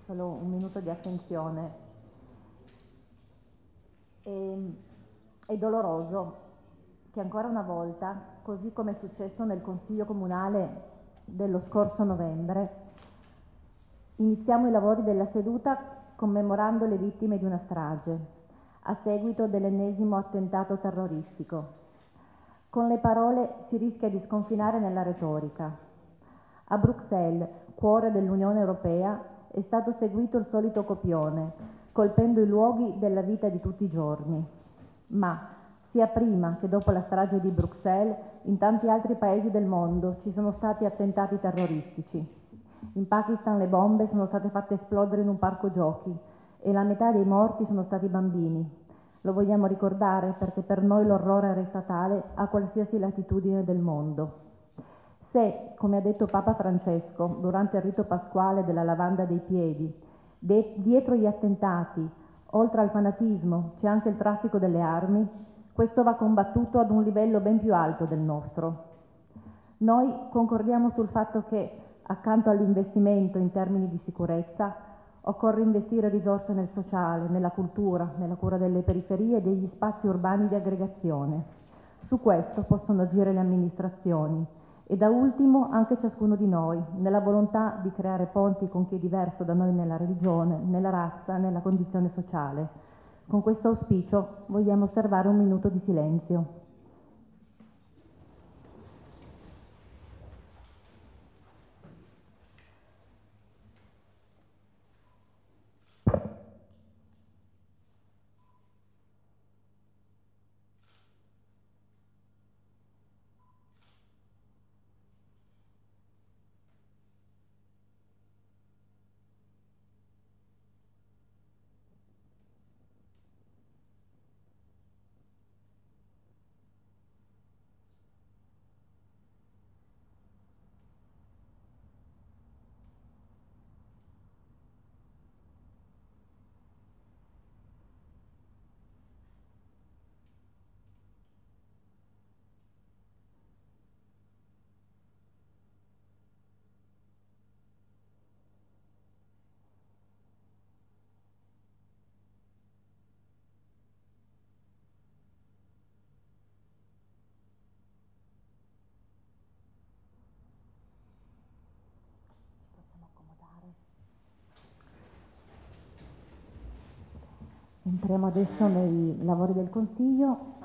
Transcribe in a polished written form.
solo un minuto di attenzione. È doloroso che ancora una volta, così come è successo nel Consiglio Comunale dello scorso novembre, iniziamo i lavori della seduta commemorando le vittime di una strage, a seguito dell'ennesimo attentato terroristico. Con le parole si rischia di sconfinare nella retorica. A Bruxelles, cuore dell'Unione Europea, è stato seguito il solito copione, colpendo i luoghi della vita di tutti i giorni. Ma sia prima che dopo la strage di Bruxelles, in tanti altri paesi del mondo ci sono stati attentati terroristici. In Pakistan le bombe sono state fatte esplodere in un parco giochi e la metà dei morti sono stati bambini. Lo vogliamo ricordare perché per noi l'orrore resta tale a qualsiasi latitudine del mondo. Se, come ha detto Papa Francesco durante il rito pasquale della lavanda dei piedi, dietro gli attentati, oltre al fanatismo, c'è anche il traffico delle armi, questo va combattuto ad un livello ben più alto del nostro. Noi concordiamo sul fatto che, accanto all'investimento in termini di sicurezza, occorre investire risorse nel sociale, nella cultura, nella cura delle periferie e degli spazi urbani di aggregazione. Su questo possono agire le amministrazioni e da ultimo anche ciascuno di noi, nella volontà di creare ponti con chi è diverso da noi nella religione, nella razza, nella condizione sociale. Con questo auspicio vogliamo osservare un minuto di silenzio. Entriamo adesso nei lavori del Consiglio.